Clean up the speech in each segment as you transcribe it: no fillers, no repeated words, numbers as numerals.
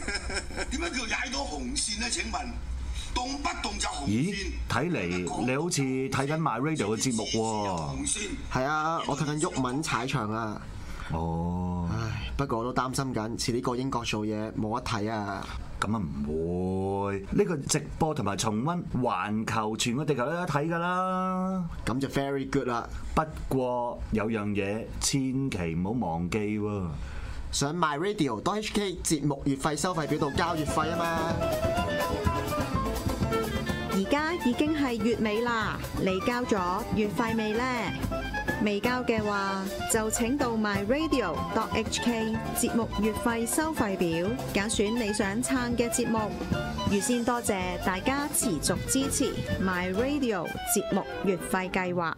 點解叫踩到紅線咧？請問動不動就紅線？ 咦，睇嚟你好似睇緊 My Radio 嘅節目喎。 係啊，我睇緊毓民踩場啊。 哦， 唉，不過我都擔心緊，遲啲過英國做嘢冇得睇啊。 咁啊唔會，呢個直播同埋重溫，環球全個地球都有得睇㗎啦。 咁就 very good 啦。 不過有樣嘢千祈唔好忘記喎， 上 myradio.hk 節目月費收費表度交月費啊嘛。 而家已經係月尾啦，你交咗月費未呢？未交嘅話，就請到 myradio.hk 節目月費收費表，揀選你想撐嘅節目。預先多謝大家持續支持 myradio 節目月費計劃。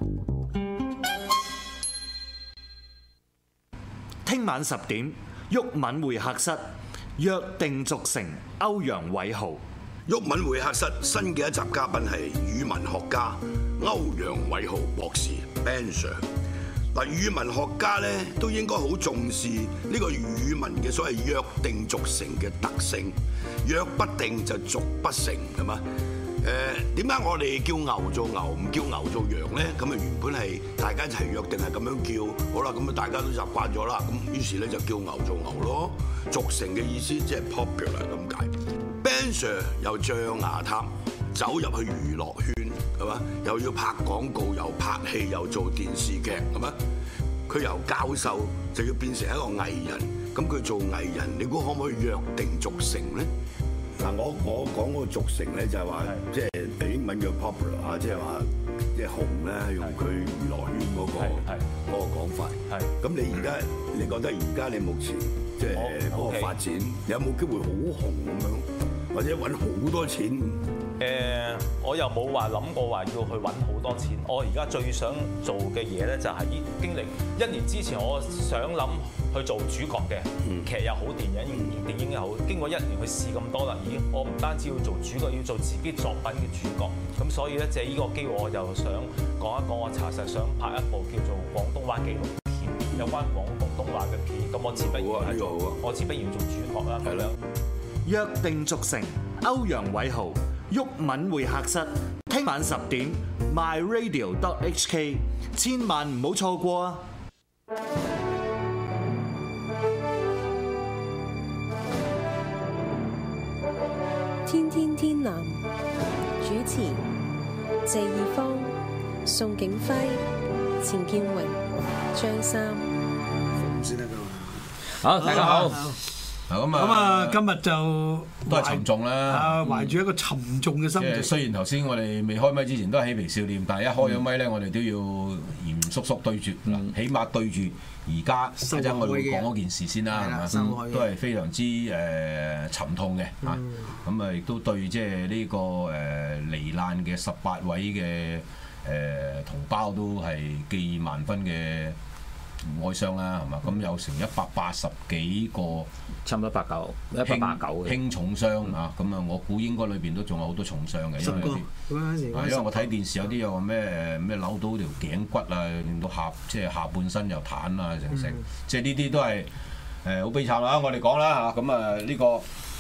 聽晚10點，毓民會客室約定俗成，歐陽偉豪。 毓民會客室新嘅一集嘉賓係語文學家歐陽偉豪博士 Ben Sir。嗱，語文學家咧都應該好重視呢個語文嘅所謂約定俗成嘅特性，約不定就俗不成，係嘛？點解我哋叫牛做牛，唔叫牛做羊咧？咁啊原本係大家一齊約定係咁樣叫，好啦，咁啊大家都習慣咗啦，咁於是咧就叫牛做牛咯。俗成嘅意思即係 popular 咁解。Ben Sir 由象牙塔走入去娛樂圈，係嘛？又要拍廣告，又拍戲，又做電視劇，係嘛？佢由教授就要變成一個藝人，咁佢做藝人，你估可唔可以約定俗成咧？嗱，我講嗰個俗成咧就係話，即係英文叫 popular 啊，即係話即係紅咧，用佢娛樂圈嗰個講法。係。咁你覺得而家你目前即係嗰個發展，有冇機會好紅咁樣，或者揾好多錢？ 我又冇話諗過話要去揾好多錢。我而家最想做嘅嘢咧，就係經歷1年之前，我想諗去做主角嘅劇又好，電影又好。經過1年去試咁多啦，咦！我唔單止要做主角，要做自己作品嘅主角。咁所以咧，借呢個機會，我就想講一講，我查實想拍一部叫做廣東話紀錄片，有關廣東話嘅片。咁我自不然係我自不然做主角啦。係啦。 約定俗成，歐陽偉豪。毓民會客室，聽晚10點 myradio.hk， 千萬唔好錯過啊！ 天天天藍主持謝義方、宋景輝、錢建榮、張三。 先得㗎嘛。 好，大家好。 咁啊，今日就都係沉重啦。 懷住一個沉重嘅心情。 雖然頭先我哋未開麥之前都係嬉皮笑臉，但係一開咗麥咧，我哋都要嚴肅肅對住，起碼對住而家一陣我哋會講嗰件事先啦，係嘛？都係非常之沉痛嘅嚇。咁啊，亦都對即係呢個罹難嘅18位嘅同胞都係寄萬分嘅哀傷啦，係嘛？咁有成180幾個， 差唔多189 輕重傷啊！咁啊，我估應該裏邊都仲有好多重傷嘅，因為我睇電視有啲又話咩扭到條頸骨啊，令到下半身又癱啊，成，即係呢啲都係好悲慘啦！我哋講啦嚇，咁啊呢個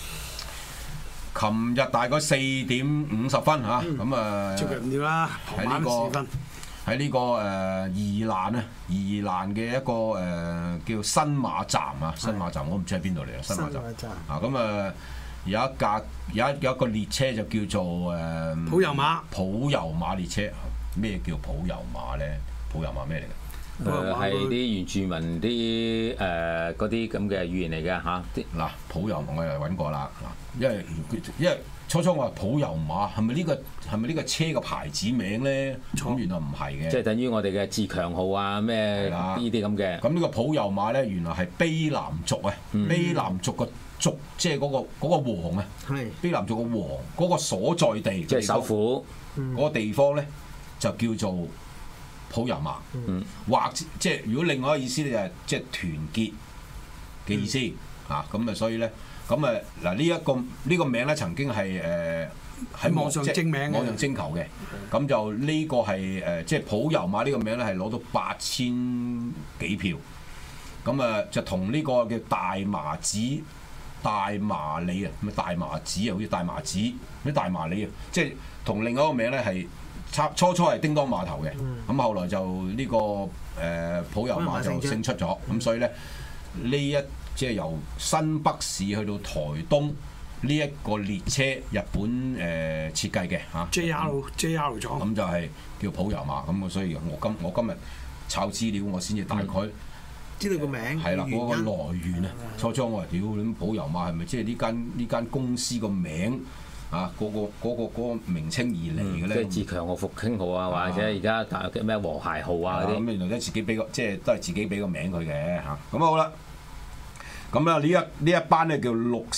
琴日大概4點50分嚇，咁啊接近唔掂啦，傍晚時分。 喺呢個宜蘭嘅一個叫新馬站啊，新馬站我唔知喺邊度嚟啊，新馬站啊，咁啊有一個列車就叫做普悠瑪列車。咩叫普悠瑪咧？普悠瑪咩嚟嘅？ 係啲原住民啲嗰啲咁嘅語言嚟嘅嚇。 嗱，普悠瑪我又揾過啦，因為初我話普悠瑪係咪呢個車嘅牌子名咧？咁原來唔係嘅， 即係等於我哋嘅自強號啊咩呢啲咁嘅。 咁呢個普悠瑪咧，原來係卑南族啊，卑南族個族即係嗰個王啊，卑南族個王嗰個所在地， 即係首府嗰個地方咧，就叫做普悠瑪，或即係如果另外一個意思咧就係即係團結嘅意思嚇，咁啊所以咧。咁啊嗱，呢個名咧曾經係喺網上徵名網上徵求嘅，咁就呢個係即係普悠瑪呢個名咧係攞到8000幾票，咁啊就同呢個叫大麻子大麻里啊，咩大麻子啊，好似大麻子啲大麻里啊，即係同另外一個名咧係初係叮當碼頭嘅，咁後來就呢個普悠瑪就勝出咗，咁所以咧呢即係由新北市去到台東呢一個列車，日本設計嘅嚇 JR 廠， 咁就係叫普悠瑪，咁所以我今日抄資料，我先至大概知道個名係啦，嗰個來源啊。初初我話屌，咁普悠瑪係咪即係呢間公司個名啊？嗰個名稱而嚟嘅咧？ 即係自強號、復興號啊，或者而家嘅咩和諧號啊嗰啲。 咁原來都自己俾個即係都係自己俾個名佢嘅嚇。咁好啦。咁啊呢一班咧叫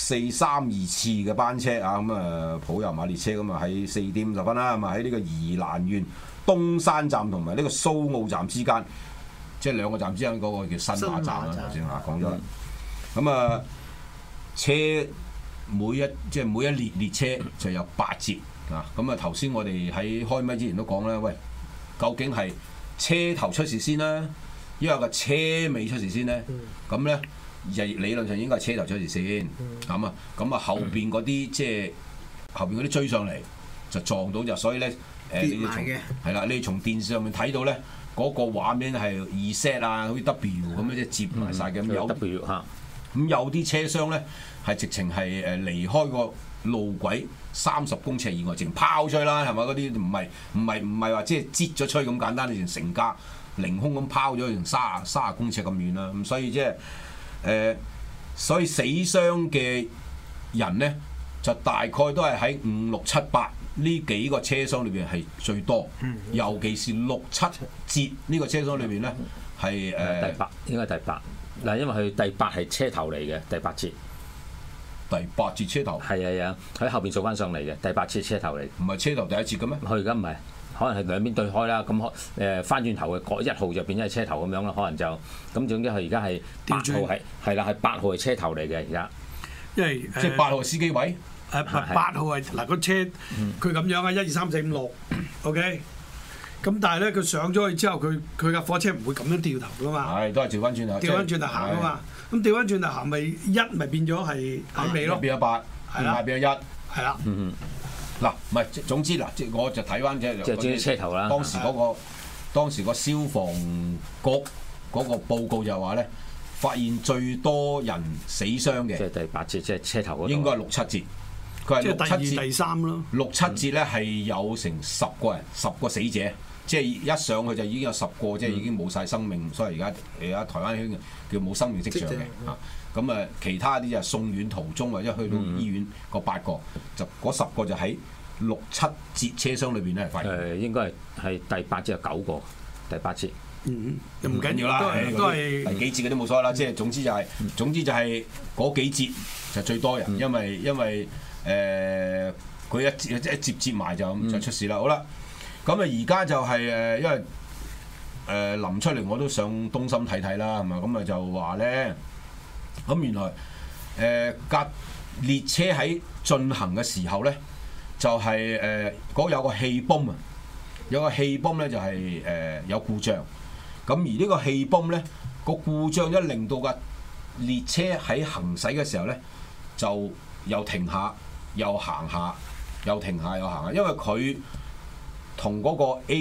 6432次嘅班車啊，咁啊普悠瑪列車咁啊喺4點50分啦，咁啊喺呢個宜蘭縣東山站同埋呢個蘇澳站之間，即係兩個站之間嗰個叫新馬站啦，頭先講咗啦。咁啊車每一列車就有8節啊。咁啊頭先我哋喺開咪之前都講啦，喂，究竟係車頭出事先啦，因為個車尾出事先咧？咁咧？理論上應該係車頭出事先，咁啊後邊嗰啲即係後邊嗰啲追上嚟就撞到就，所以咧你哋從電視上面睇到咧嗰個畫面係2set啊，好似 W 咁樣即係接埋晒嘅，咁有 W 嚇，咁有啲車廂咧係直情係離開個路軌30公尺以外，直情拋出去啦，係咪？嗰啲唔係話即係擠咗出去咁簡單，你成架凌空咁拋咗成30公尺咁遠啦，咁所以即係。所以死傷嘅人咧，就大概都係喺5、6、7、8呢幾個車廂裏邊係最多，尤其是6、7節呢個車廂裏邊咧係第8，應該係第8嗱，因為佢第8係車頭嚟嘅，第8節。 第8節車頭係啊，喺後邊數翻上嚟嘅第8節車頭嚟， 唔係車頭第一節嘅咩？ 佢而家唔係。可能係兩邊對開啦，咁翻轉頭嘅嗰1號就變咗係車頭咁樣啦，可能就咁總之佢而家係8號係啦，係8號係車頭嚟嘅而家， 因為即係8號司機位 ，8號係嗱個車佢咁樣啊，1、2、3、4、5、6 ，OK，咁但係咧佢上咗去之後，佢架火車唔會咁樣掉頭噶嘛， 係都係調翻轉頭， 調翻轉頭行噶嘛，咁調翻轉頭行咪1咪變咗係喺尾咯， 變咗8，係啦，變咗1， 係啦。 嗱，唔係總之嗱，即我就睇翻即係車頭啦。 當時個消防局嗰個報告就話咧，發現最多人死傷嘅， 即係第8節，即係車頭嗰度。 應該係6、7節。佢係6、7節。 第3咯。 6、7節咧係有成10個人，10個死者，即係一上去就已經有10個，即係已經冇晒生命，所以而家台灣圈叫冇生命跡象嘅嚇。咁啊，其他啲就送院途中或者去到醫院嗰8個，就嗰10個就喺6、7節車廂裏邊咧係發現。 應該係第8節有9個，第8節。 又唔緊要啦，都係第幾節嗰啲冇所謂啦。即係總之就係嗰幾節就最多人，因為佢一接埋就出事啦。好啦，咁啊而家就係因為臨出嚟我都上東深睇睇啦，係咪？咁啊就話咧。咁原來架列車喺進行嘅時候咧，就係嗰有個氣泵啊，有個氣泵咧就係有故障。咁而呢個氣泵咧個故障一令到架列車喺行駛嘅時候咧，就又停下又行下，又停下又行下，因為佢同嗰個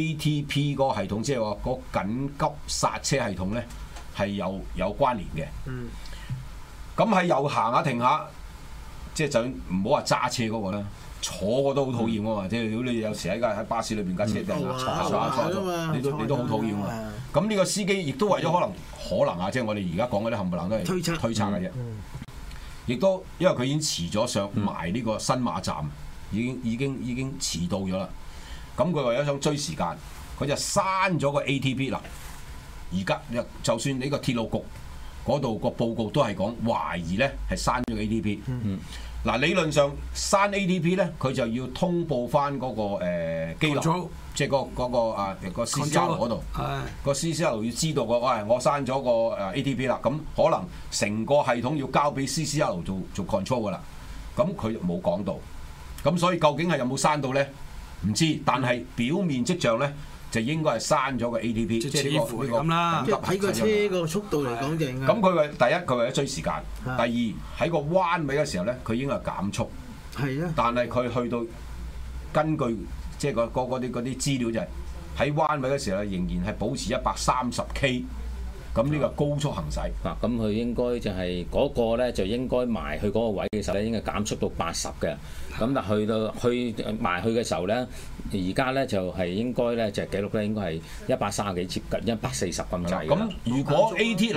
ATP 嗰個系統，即係話嗰緊急剎車系統咧係有關聯嘅。咁係又行下停下，即係就唔好話揸車嗰個啦，坐個都好討厭啊嘛！即係如果你有時喺巴士裏邊架車俾人坐下，你都好討厭啊！咁呢個司機亦都為咗可能啊，即係我哋而家講嗰啲冚唪唥都係推測嘅啫。亦都因為佢已經遲咗上埋呢個新馬站，已經遲到咗啦。咁佢為咗想追時間，佢就刪咗個 ATP 啦。而家就算呢個鐵路局嗰度個報告都係講懷疑咧係刪咗 ATP。嗱，理論上刪 ATP 咧，佢就要通報翻嗰個機樓，即係個 CCR 嗰度。個 CCR 要知道喂，我刪咗個ATP 啦，咁可能成個系統要交俾 CCR 做 control 噶啦。咁佢冇講到，咁所以究竟係有冇刪到咧？唔知，但係表面跡象咧就應該係刪咗個 ATP， 即係似乎係咁啦。 即係喺個車個速度嚟講就應該。 咁佢第一佢為咗追時間，第二喺個彎位嘅時候咧，佢應該係減速。 係啊。 但係佢去到根據即係嗰啲資料就係喺彎位嘅時候咧，仍然係保持130 K。咁呢個高速行駛嗱，咁佢應該就係嗰個咧，就應該埋去嗰個位嘅時候咧，應該減速到80嘅。咁但去埋去嘅時候咧，而家咧就係應該咧就記錄咧應該係130幾接近140咁滯。 咁如果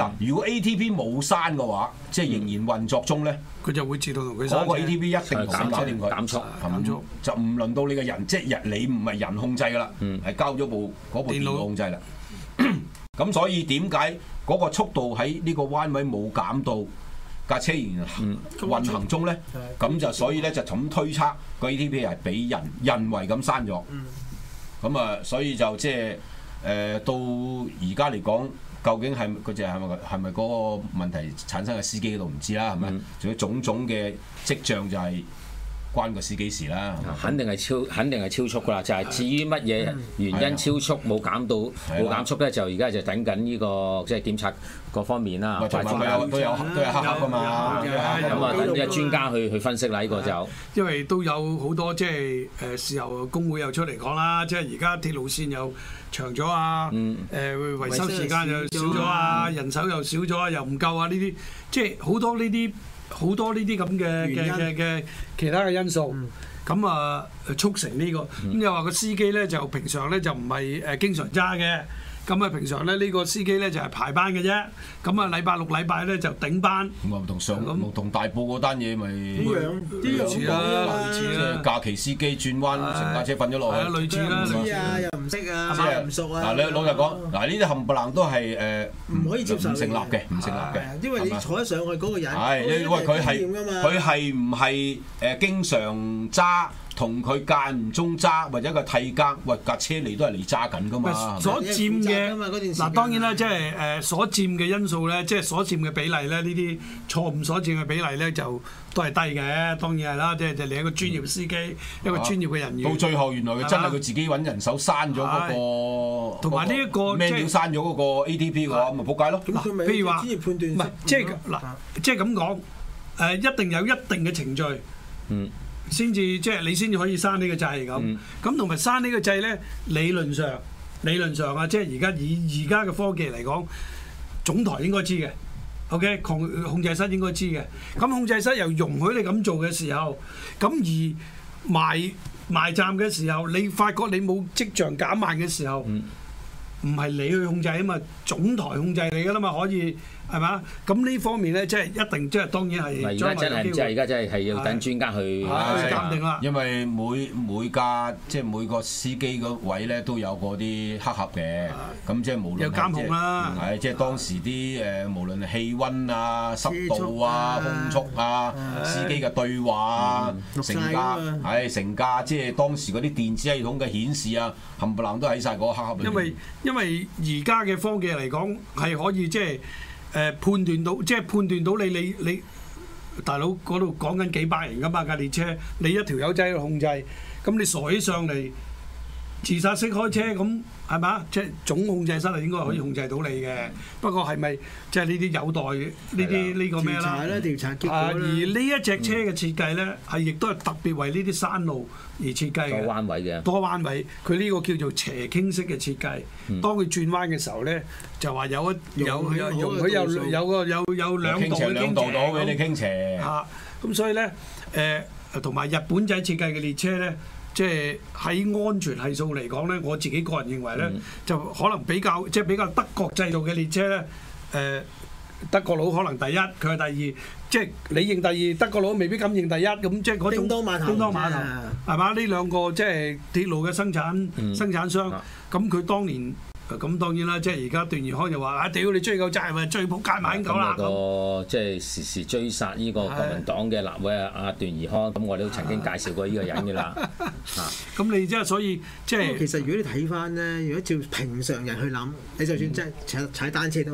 ATP 冇刪嘅話，即係仍然運作中咧， 佢就會自動同佢嗰個 ATP 一定同佢搞掂佢減速， 就唔輪到你嘅人，即係你唔係人控制㗎啦，係交咗部電腦控制啦。咁所以點解嗰個速度喺呢個彎位冇減到，架車仍然運行中咧？咁就所以咧就咁推測個 ATP 係俾人為咁刪咗。咁啊，所以就即係到而家嚟講，究竟係嗰隻係咪嗰個問題產生喺司機嗰度唔知啦，係咪？仲有種種嘅跡象就係關個司機事啦。 肯定係超速㗎啦，就係至於乜嘢原因超速冇減速咧，就而家就等緊呢個即係檢測各方面啦。 都有黑㗎嘛。 咁啊，等啲專家去分析啦，呢個就因為都有好多即係事後工會又出嚟講啦，即係而家鐵路線又長咗啊，維修時間又少咗啊，人手又少咗啊，又唔夠啊，呢啲即係好多呢啲咁嘅其他嘅因素，咁啊促成呢個。咁又話個司機咧就平常咧就唔係經常揸嘅，咁啊平常咧呢個司機咧就係排班嘅啫。咁啊禮拜六禮拜咧就頂班。 咁啊同大埔嗰單嘢咪類似啦， 即係假期司機轉彎成架車瞓咗落去。 類似啦， 唔知啊，又唔識啊，買唔熟啊。 嗱，你老實講，嗱呢啲冚唪唥都係唔可以接受， 唔成立嘅，唔成立嘅。 因為你坐得上去嗰個人， 係因為佢係唔係經常揸？同佢間唔中揸或者個替更，喂架車你都係你揸緊㗎嘛？ 所佔嘅嗱當然啦，即係所佔嘅因素咧，即係所佔嘅比例咧，呢啲錯誤所佔嘅比例咧就都係低嘅，當然係啦，即係你一個專業司機，一個專業嘅人員。 到最後原來佢真係佢自己揾人手刪咗嗰個， 同埋呢一個咩料刪咗嗰個 ATP 嘅話，咁咪仆街咯。 嗱，譬如話專業判斷， 唔係即係嗱，即係咁講，一定有一定嘅程序。先至即係你先至可以刪呢個掣咁，咁同埋刪呢個掣咧，理論上啊，即係而家以而家嘅科技嚟講，總台應該知嘅 ，OK， 控制室應該知嘅。咁控制室又容許你咁做嘅時候，咁而埋站嘅時候，你發覺你冇跡象減慢嘅時候，唔係你去控制啊嘛，總台控制你噶啦嘛，可以。係嘛？咁呢方面咧，即係一定，即係當然係。 而家真係唔知，而家真係要等專家去鑑定啦。 因為每架即係每個司機嗰位咧都有嗰啲黑盒嘅，咁即係無論有監控啦。 係即係當時啲無論係氣温啊、濕度啊、風速啊、司機嘅對話啊、成架即係當時嗰啲電子系統嘅顯示啊，冚唪唥都喺晒嗰個黑盒裏面。 因為而家嘅科技嚟講係可以即係。判斷到，即係判斷到你大佬嗰度講緊幾百人㗎嘛架列車，你一條友仔去控制，咁你傻起上嚟自殺式開車咁係嘛？即係總控制室係應該可以控制到你嘅，不過係咪即係呢啲有待呢個咩啦？ 調查結果啦。 而呢一隻車嘅設計咧，係亦都係特別為呢啲山路而設計嘅。多彎位，佢呢個叫做斜傾式嘅設計。當佢轉彎嘅時候咧，就話有兩度到俾你傾斜。 嚇，咁所以咧同埋日本仔設計嘅列車咧。即係喺安全係數嚟講咧，我自己個人認為咧，就可能比較德國製造嘅列車咧，德國佬可能第一，佢係第二，即係你認第二，德國佬未必咁認第一，咁即係嗰種。叮當碼頭係嘛？呢兩個即係鐵路嘅生產商，咁佢當年。咁當然啦，即係而家段宜康就話：啊屌你追究責任咪追撲街買狗啦！ 個即係時時追殺呢個國民黨嘅立委阿段宜康，咁我哋都曾經介紹過呢個人㗎啦。 咁你即係所以即係其實如果你睇翻咧，如果照平常人去諗，你就算即係踩單車都係。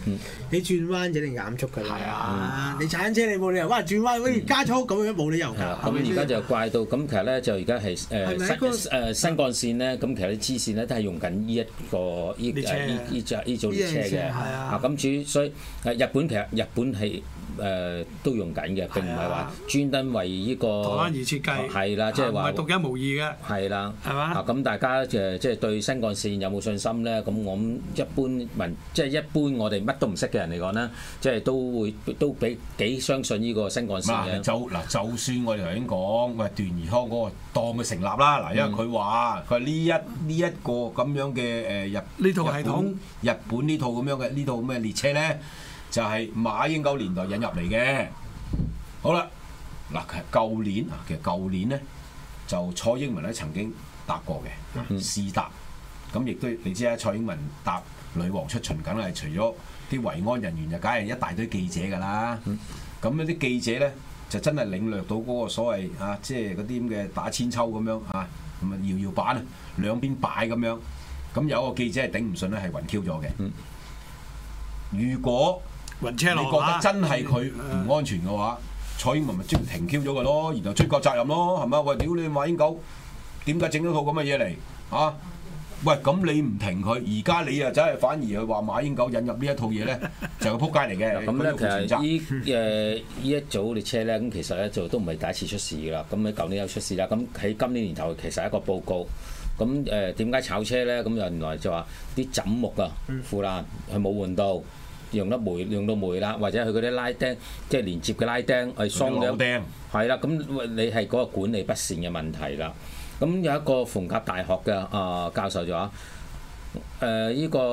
你轉彎就一定減速㗎啦。你踩緊車你冇理由哇轉彎喂加速咁樣冇理由㗎。 咁而家就怪到咁，其實咧就而家係新幹線咧，咁其實啲支線咧都係用緊呢一個呢組列車嘅。咁至於所以日本係都用緊嘅，並唔係話專登為呢個台灣而設計。 係啦，即係話唔係獨一無二嘅。 係啦， 係嘛？ 咁大家即係對新幹線有冇信心咧？咁我諗一般我哋乜都唔識嘅人嚟講咧，即係都比幾相信呢個新幹線嘅。 就算我哋頭先講喂段宜康嗰個當佢成立啦，嗱，因為佢話呢一個咁樣嘅呢套系統， 日本呢套咁樣嘅呢套咩列車咧，就係馬英九年代引入嚟嘅。好啦，嗱，其實舊年咧就蔡英文咧曾經搭過嘅試搭，咁亦都你知啦，蔡英文搭女王出巡，梗係除咗啲維安人員，就梗係一大堆記者㗎啦。咁嗰啲記者咧就真係領略到嗰個所謂即係嗰啲咁嘅打千秋咁樣咁啊搖搖板啊兩邊擺咁樣，咁有個記者係頂唔順咧，係暈 Q 咗嘅。如果你覺得真係佢唔安全嘅話，蔡英文咪即停 Q 咗佢咯，然後追究責任咯，係咪？喂，屌你馬英九，點解整咗套咁嘅嘢嚟？喂，咁你唔停佢，而家你啊真係反而去話馬英九引入呢一套嘢咧，就係個撲街嚟嘅。 咁咧其實呢一組列車咧，咁其實咧就都唔係第一次出事㗎啦。咁喺舊年有出事啦，咁喺今年年頭其實係一個報告。咁點解炒車咧？咁原來就話啲枕木啊腐爛，佢冇換到。用到煤啦，或者佢嗰啲拉釘，即係連接嘅拉釘係鬆嘅，係啦。咁你係嗰個管理不善嘅問題啦。咁有一個逢甲大學嘅教授就話：呢個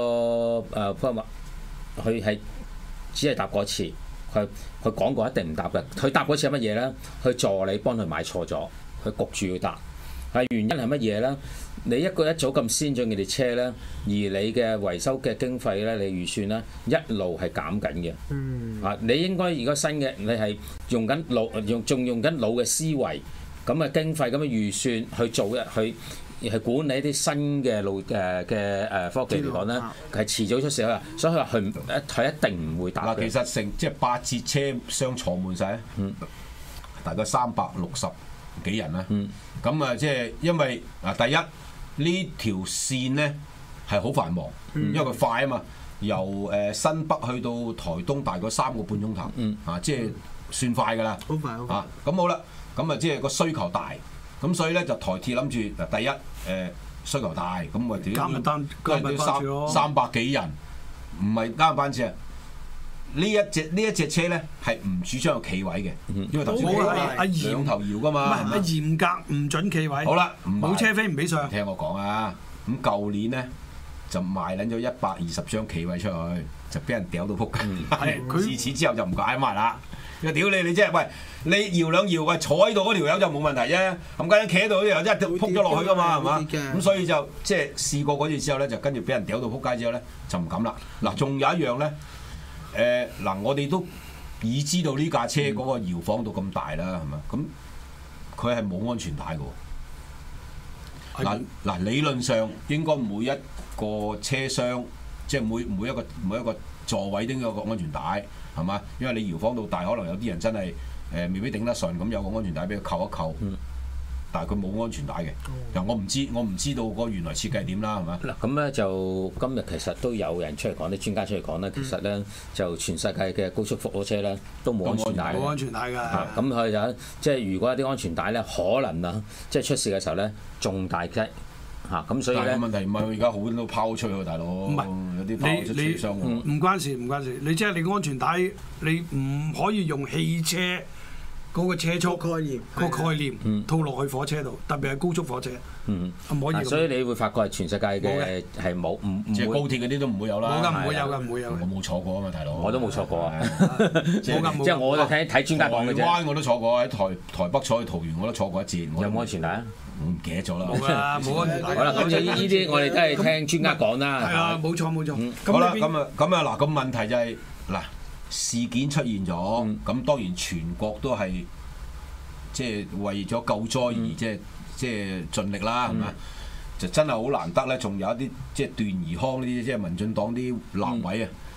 佢係只係答過一次，佢講過一定唔答嘅。佢答嗰次係乜嘢咧？佢助理幫佢買錯咗，佢焗住要答。係原因係乜嘢咧？你一組咁先進嘅列車咧，而你嘅維修嘅經費咧，你預算咧一路係減緊嘅。你應該而家新嘅你係用緊老嘅思維，咁嘅經費咁嘅預算去做去管理啲新嘅科技嚟講咧，係遲早出事啊！所以佢話佢一定唔會答。 其實即係8節車廂坐滿晒，大概360幾人啦。咁即係因為第一呢條線咧係好繁忙，因為佢快啊嘛，由新北去到台東大概3個半鐘頭，即係算快㗎啦。好快，好快。咁好啦，咁即係個需求大，咁所以咧就台鐵諗住第一需求大，咁我哋都300幾人，唔係加班次啊。呢一隻車咧係唔主張有企位嘅，因為頭先兩頭搖噶嘛， 唔係嚴格唔準企位。 好啦， 冇車飛唔俾上。 聽我講啊，咁舊年咧就賣撚咗120張企位出去，就俾人屌到撲街。自此之後就唔解埋啦。佢屌你即係喂，你搖兩搖，喂坐喺度嗰條友就冇問題啫，咁家陣企喺度嗰條友真係撲咗落去噶嘛，係嘛？咁所以就即係試過嗰次之後咧，就跟住俾人屌到撲街之後咧，就唔敢啦。嗱，仲有一樣咧。我哋都已知道呢架車嗰個搖晃到咁大啦，係咪？咁佢係冇安全帶嘅。嗱，理論上應該每一個車廂，即係每一個座位都應該有個安全帶，係嘛？因為你搖晃到大，可能有啲人真係未必頂得順，咁有個安全帶俾佢扣一扣。但係佢冇安全帶嘅。嗱，我唔知道個原來設計點啦，係嘛？ 嗱，咁咧就今日其實都有人出嚟講，啲專家出嚟講咧，其實咧就全世界嘅高速火車咧都冇安全帶， 冇安全帶㗎。 咁佢就即係如果有啲安全帶咧，可能即係出事嘅時候咧仲大劑咁所以咧問題唔係而家好多都拋出去，大佬唔係有啲拋出車廂唔關事。你即係你安全帶，你唔可以用汽車嗰個車速概念套落去火車度，特別係高速火車，唔可以。 所以你會發覺係全世界嘅係冇即係高鐵嗰啲都唔會有啦。 唔會有。 我冇坐過啊嘛，大佬。 我都冇坐過啊。即係我就睇專家講嘅啫。 台灣我都坐過，喺台北坐去桃園我都坐過一節。 有冇安全帶啊？ 我唔記得咗啦。 冇安全帶。 好啦，咁呢啲我哋都係聽專家講啦。 係啊，冇錯。 好啦，咁啊嗱，個問題就係嗱。事件出現咗，咁當然全國都係即係為咗救災而即係盡力啦，係咪？就真係好難得咧，仲有一啲即係段宜康呢啲即係民進黨啲立委啊，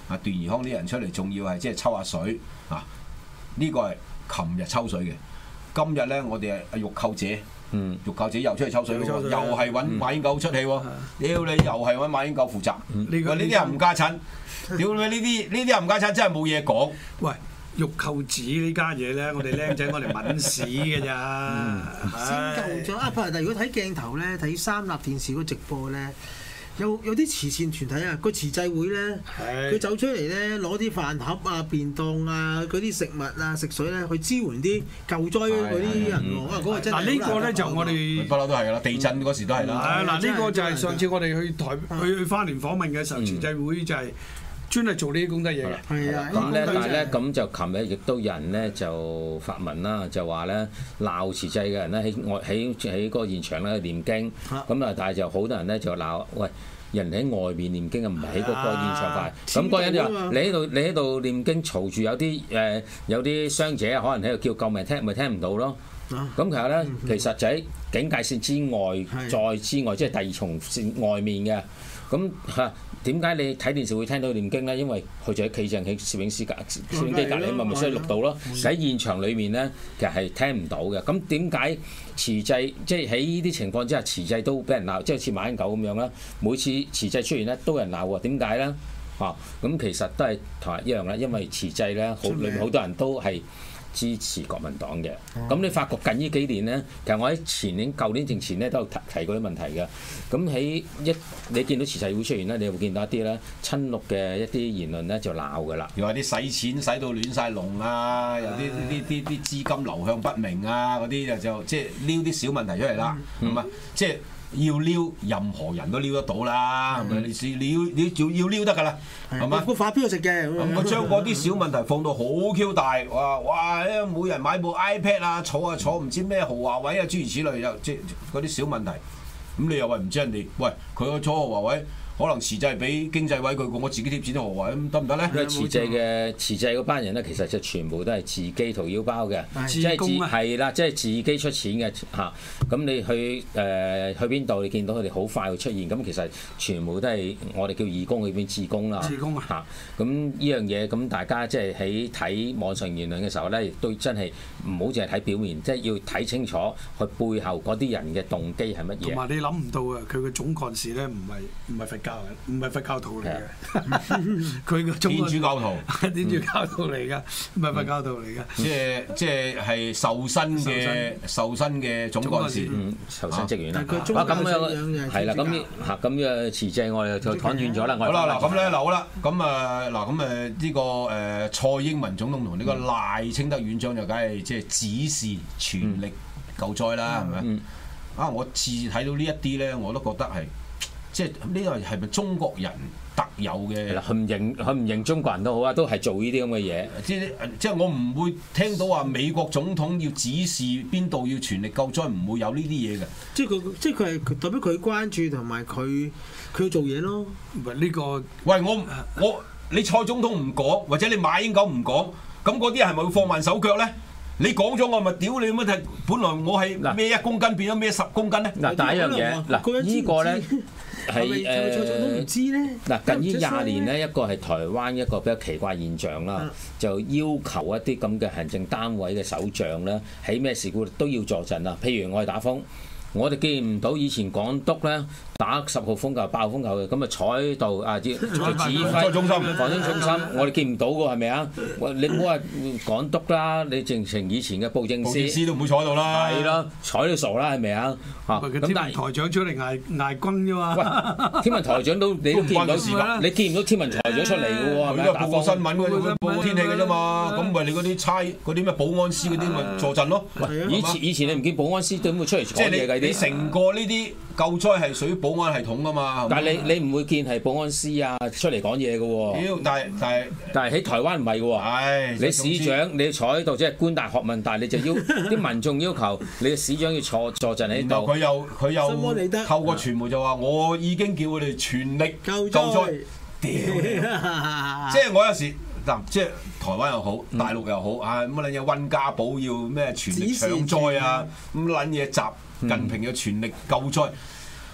啊段宜康啲人出嚟，仲要係即係抽下水啊！呢個係琴日抽水嘅，今日咧我哋係阿玉扣姐。玉扣姐又出去抽水喎，又係揾馬英九出氣喎，屌你又係揾馬英九負責，呢啲係唔家產，屌你呢啲係唔家產，真係冇嘢講。 喂，玉扣子呢家嘢咧，我哋僆仔我哋抿屎嘅咋， 先夠咗啊！譬如如果睇鏡頭咧，睇三立電視嗰直播咧。有啲慈善團體啊，個慈濟會咧，佢走出嚟咧，攞啲飯盒啊、便當啊、嗰啲食物啊、食水咧，去支援啲救災嗰啲人喎。嗰個真係嗱呢個咧就我哋不嬲都係㗎啦，地震嗰時都係啦。 嗱呢個就係上次我哋去花蓮訪問嘅時候，慈濟會就係專係做呢啲功德嘢嘅。 係啊， 咁咧，但係咧，咁就琴日亦都有人咧就發文啦，就話咧鬧慈濟嘅人咧喺嗰個現場咧念經，咁啊，但係就好多人咧就鬧，喂，人喺外面念經啊，唔係喺嗰個現場快。咁嗰個人就話：你喺度念經嘈住，有啲傷者可能喺度叫救命聽，咪聽唔到咯。咁其實咧，其實就喺警戒線之外，再之外，即係第二重線外面嘅。咁嚇點解你睇電視會聽到念經咧？因為佢就喺企正喺攝影機隔離嘛，咪所以錄到咯。喺現場裏面咧，其實係聽唔到嘅。咁點解慈濟即係喺呢啲情況之下，慈濟都俾人鬧，即係好似馬英九咁樣啦。每次慈濟出現咧，都有人鬧喎。點解咧？咁其實都係同一樣啦，因為慈濟咧，裏面好多人都係支持國民黨嘅。咁你發覺近呢幾年咧，其實我喺舊年正前咧都有提過啲問題嘅。咁你見到慈濟會出現咧，你會見到一啲咧親綠嘅一啲言論咧就鬧㗎啦。 又話啲使錢使到亂晒龍啊，有啲資金流向不明啊，嗰啲就即係撩啲小問題出嚟啦，係嘛？即係要撩任何人都撩得到啦，係咪？你要撩得㗎啦，係嘛？ 個發票食嘅， 咁佢將嗰啲小問題放到好 Q 大，哇！每人買部 iPad 啊，坐唔知咩豪華位啊，諸如此類，又即係嗰啲小問題。咁你又話唔知人哋，喂佢坐豪華位，可能慈濟俾經濟位佢，我自己貼錢都豪華，咁得唔得咧？ 因為慈濟嗰班人咧，其實就全部都係自己掏腰包嘅，即係啦，即係自己出錢嘅嚇。咁你去邊度，你見到佢哋好快會出現，咁其實全部都係我哋叫義工裏邊志工啦。 志工嚇，咁呢樣嘢，咁大家即係喺睇網上言論嘅時候咧，亦都真係唔好淨係睇表面，即係要睇清楚佢背後嗰啲人嘅動機係乜嘢。 同埋你諗唔到啊，佢嘅總幹事咧唔係佛教嘅，唔係佛教徒嚟嘅，佢嘅天主教徒， 天主教徒嚟㗎，唔係佛教徒嚟㗎。 即係受薪嘅總幹事， 受薪職員啦。 咁樣係啦，咁慈濟我哋就講完咗啦。 好啦，咁咧好啦，呢個蔡英文總統同呢個賴清德院長就梗係即係指示全力救災啦，係咪？我次睇到呢一啲咧，我都覺得係即係呢個係咪中國人特有嘅？ 佢唔認中國人都好啊，都係做呢啲咁嘅嘢。 即係我唔會聽到話美國總統要指示邊度要全力救災，唔會有呢啲嘢嘅。 即係佢係代表佢關注同埋佢要做嘢咯。 唔係呢個， 喂你蔡總統唔講，或者你馬英九唔講，咁嗰啲係咪會放慢手腳咧？你講咗我咪屌你乜嘢？本來我係孭1公斤變咗孭10公斤咧。 嗱，第一樣嘢，呢個咧係唔知咧。 嗱，近呢20年咧，一個係台灣一個比較奇怪現象啦，就要求一啲咁嘅行政單位嘅首長咧，喺咩事故都要助陣啊。譬如我哋打風，我哋見唔到以前港督咧打10號風球、8號風球嘅，咁啊坐喺度啊，指揮防災中心，我哋見唔到㗎係咪啊？你唔好話港督啦，你直情以前嘅布政司都唔會坐喺度啦。 係咯，坐到傻啦係咪啊？ 咁但係台長出嚟捱軍啫嘛。 喂，天文台長你都見唔到，你見唔到天文台長出嚟㗎喎？ 佢都係報個新聞嘅，報個天氣嘅啫嘛。咁咪你嗰啲差嗰啲咩保安司嗰啲咪助陣咯。 以前你唔見保安司點會出嚟講嘢㗎？ 你成個呢啲救災係屬於保安系統㗎嘛？ 但係你唔會見係保安司啊出嚟講嘢㗎喎。但係喺台灣唔係㗎喎。你市長你坐喺度即係官大學問大，你就要啲民眾要求你嘅市長要坐陣喺度。 佢又透過傳媒就話我已經叫佢哋全力救災。屌！即係我有時嗱，即係台灣又好，大陸又好啊，乜撚嘢溫家寶要咩全力搶災啊，咁撚嘢習近平要全力救災。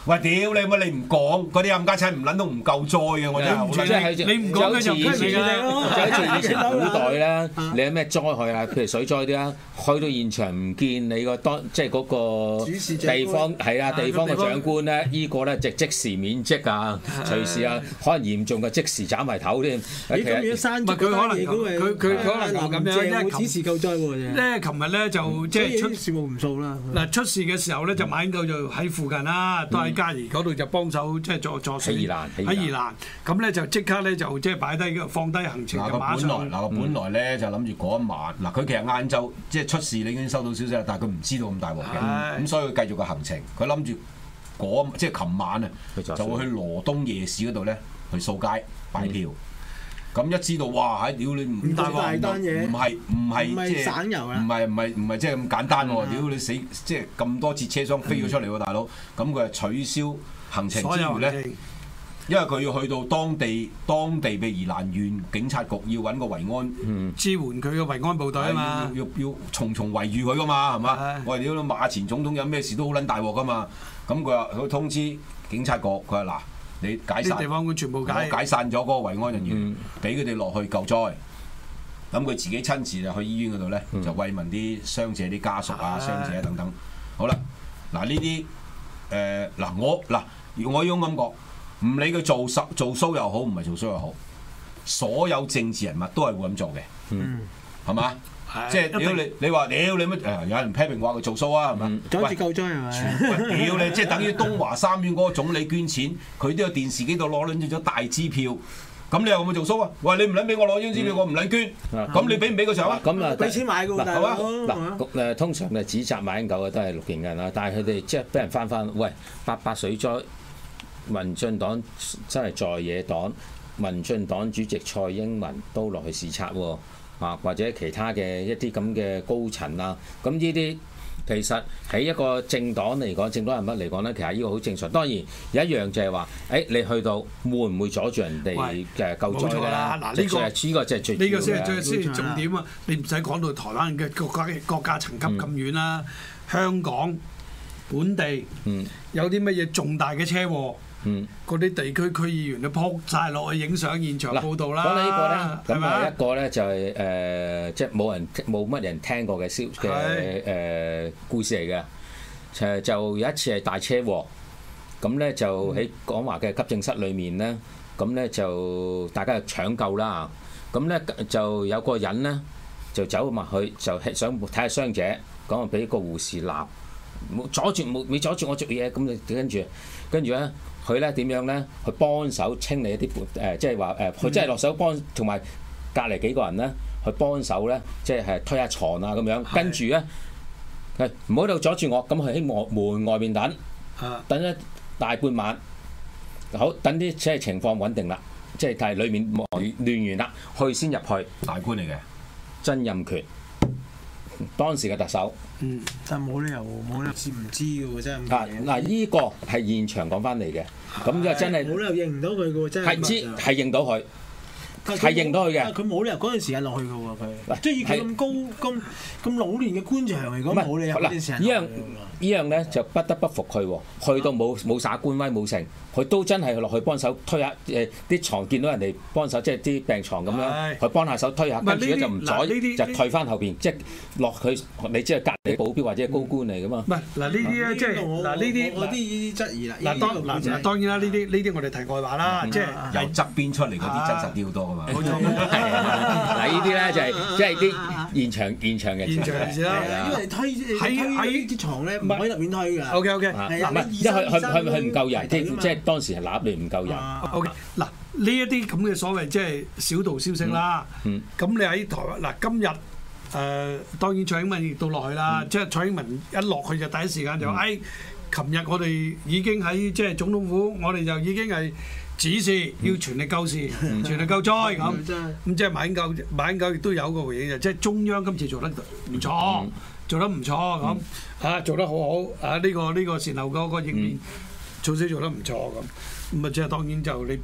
喂，屌你乜你唔講，嗰啲冚家鏟唔撚到唔夠災嘅，我真係好撚。 你唔講嘅就唔係㗎啦。 就好似以前古代咧，你有咩災害啊？譬如水災啲啦，去到現場唔見你個即係嗰個地方係啊，地方嘅長官咧，依個咧即時免職啊，隨時啊，可能嚴重嘅即時斬埋頭添。 你咁樣刪咗佢可能佢可能咁樣，因為指示救災喎。 咧，琴日咧就即係出事務唔數啦。 嗱，出事嘅時候咧，就馬英九就喺附近啦，都喺嘉怡嗰度就幫手即係助水喺宜蘭，咁咧就即刻咧就即係擺低放低行程就馬上。 佢本來咧就諗住嗰一晚，佢其實晏晝即係出事，你已經收到消息啦，但係佢唔知道咁大鑊嘅，咁所以佢繼續個行程，佢諗住即係琴晚啊，就會去羅東夜市嗰度咧去掃街擺票。咁一知道，哇！屌你唔大單嘢， 唔係即係省油啦， 唔係即係咁簡單喎！屌你死，即係咁多節車廂飛咗出嚟喎，大佬！咁佢係取消行程之餘咧，因為佢要去到當地嘅宜蘭縣警察局要揾個維安支援佢嘅維安部隊啊嘛， 要重重圍住佢噶嘛，係嘛？我哋屌馬前總統有咩事都好撚大鑊噶嘛！咁佢話佢通知警察局，佢話嗱。你解散， 地方佢全部解散咗嗰個維安人員，俾佢哋落去救災。咁佢自己親自就去醫院嗰度咧，就慰問啲傷者啲家屬啊、傷者等等。好啦，嗱呢啲我要咁講，唔理佢做 show 又好，唔係做 show 又好，所有政治人物都係會咁做嘅，係嘛？即係屌你話屌你乜有人批評話佢做 show 啊係嘛？ 阻止救災係咪？ 屌你！即係等於東華三院嗰個總理捐錢，佢都有電視機度攞撚咗大支票，咁你又會唔會做 show 啊？喂，你唔撚俾我攞張支票，我唔撚捐，咁你俾唔俾佢上啊？ 咁啊， 俾錢買㗎係嘛？嗱，通常嘅指責馬英九嘅都係綠營人啦，但係佢哋即係俾人翻，喂，八水災，民進黨真係在野黨，民進黨主席蔡英文都落去視察喎。或者其他嘅一啲咁嘅高層啊，咁呢啲其實喺一個政黨嚟講，政黨人物嚟講咧，其實呢個好正常。當然有一樣就係話，你去到會唔會阻住人哋嘅救災咧？ 嗱，呢個就係最呢個先係重點啊！你唔使講到台灣嘅國家層級咁遠啦，香港本地有啲乜嘢重大嘅車禍？嗰啲地區區議員都撲晒落去影相現場報導啦。 講到呢個咧，咁啊一個咧就係即係冇乜人聽過嘅故事嚟嘅。就有一次係大車禍，咁咧就喺廣華嘅急症室裏面咧，咁咧就大家就搶救啦。咁咧就有個人咧就走埋去，就想睇下傷者，講話俾個護士鬧，冇阻住我做嘢。咁你跟住咧。佢咧點樣咧？去幫手清理一啲即係話佢真係落手幫，同埋隔離幾個人咧去幫手咧，即係推下床啊咁樣。跟住咧，唔好喺度阻住我，咁佢喺門外面等一大半晚。好，等啲即係情況穩定啦，即係但係裡面亂完啦，佢先入去。 大官嚟嘅， 曾蔭權。當時嘅特首， 但冇理由唔知嘅喎，真係。 嗱，呢個係現場講翻嚟嘅，咁就真係冇理由認唔到佢嘅喎，真係。 係認到佢，係認到佢嘅。 佢冇理由嗰陣時間落去嘅喎，佢。即係以佢咁高咁老年嘅官場嚟講，冇理由嗰陣時間。 呢樣咧就不得不服佢喎，去到冇耍官威冇成，佢都真係落去幫手推下啲床，見到人哋幫手，即係啲病床咁樣，佢幫下手推下，跟住咧就唔阻，就退翻後邊，即係落去，你即係隔離保鏢或者係高官嚟噶嘛。 唔係嗱，呢啲咧即係嗱呢啲我啲質疑啦。 當然啦，呢啲我哋題外話啦，即係由側邊出嚟嗰啲真實啲好多噶嘛。 冇錯， 嗱呢啲咧就係即係啲現場嘅事啦。 因為推喺啲床咧。唔可以入面推㗎。 OK。 唔係，因為佢唔夠人，即係當時係揦你唔夠人。 OK，嗱呢一啲咁嘅所謂即係小道消息啦。咁你喺台灣嗱今日當然蔡英文亦都落去啦。即係蔡英文一落去就第一時間就琴日我哋已經喺即係總統府，我哋就已經係指示要全力救市、全力救災咁。咁即係馬英九亦都有個回應，就即係中央今次做得唔錯。做得唔錯咁做得好好呢個善後嗰個應變措施做得唔錯咁啊！即係當然就你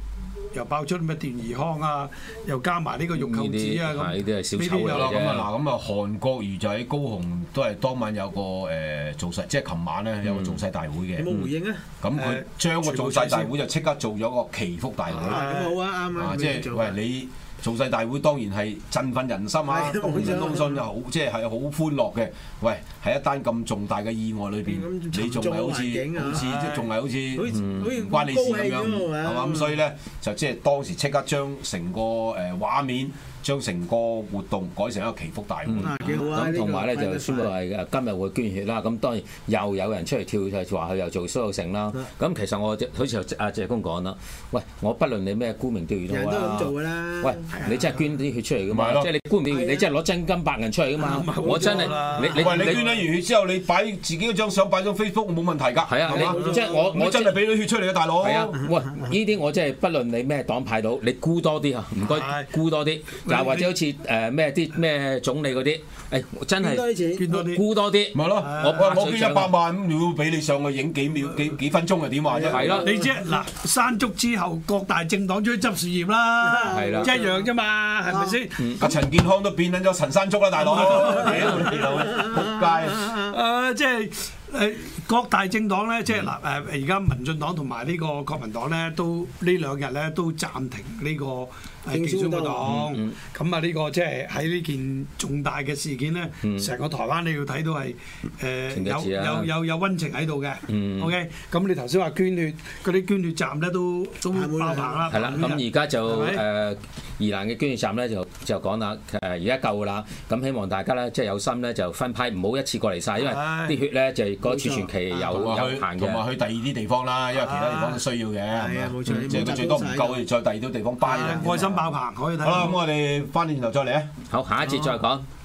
又爆出咩段宜康啊，又加埋呢個玉扣子啊咁， 呢啲係小丑嚟嘅。 咁啊，韓國瑜就喺高雄都係當晚有個造勢，即係琴晚咧有個造勢大會嘅。 有冇回應啊？ 咁佢將個造勢大會就即刻做咗個祈福大會。 咁好啊，啱啊。 即係喂你。造勢大會當然係振奮人心啊！通訊又好，即係好歡樂嘅。喂，喺一單咁重大嘅意外裏邊，你仲係好似即仲係好似唔關你事咁樣，係嘛？咁所以咧就即係當時即刻將成個畫面。將成個活動改成一個祈福大會， 咁同埋咧就宣布係今日會捐血啦。咁當然又有人出嚟跳就話佢又做蘇有成啦。咁其實我好似阿謝公講啦，喂，我不論你咩沽名釣譽都好啦， 人都咁做㗎啦。 喂，你真係捐啲血出嚟㗎嘛？即係你沽名釣譽，你真係攞真金白銀出嚟㗎嘛？我真係你捐咗完血之後，你擺自己嗰張相擺咗 Facebook 冇問題㗎。 係啊，即係我真係俾咗血出嚟嘅大佬。 係啊，喂，呢啲我真係不論你咩黨派到，你沽多啲啊，唔該沽多啲。又或者好似咩啲咩總理嗰啲，真係捐多啲， 沽多啲， 咪咯。我捐100萬咁，要俾你上去影幾秒幾分鐘，係點話啫？ 係咯， 你即係嗱，山竹之後各大政黨出去執樹葉啦， 係啦， 一樣啫嘛，係咪先？ 阿陳健康都變緊咗陳山竹啦，大佬，屌你老仆街！ 即係。各大政黨咧，即係嗱而家民進黨同埋呢個國民黨咧，都呢兩日咧都暫停呢個競選活動。咁啊，呢個即係喺呢件重大嘅事件咧，成個台灣你要睇到係有溫情喺度嘅。OK，咁你頭先話捐血嗰啲捐血站咧都爆棚啦。 係啦，咁而家就宜蘭嘅捐血站咧就講啦，而家夠㗎啦。咁希望大家咧即係有心咧就分批，唔好一次過嚟晒，因為啲血咧就個儲存期有限嘅， 同埋去第二啲地方啦，因為其他地方都需要嘅。係啊，冇錯，即係佢最多唔夠，再第二啲地方搬。 愛心爆棚可以睇。 好啦，咁我哋翻轉頭再嚟啊！ 好，下一節再講。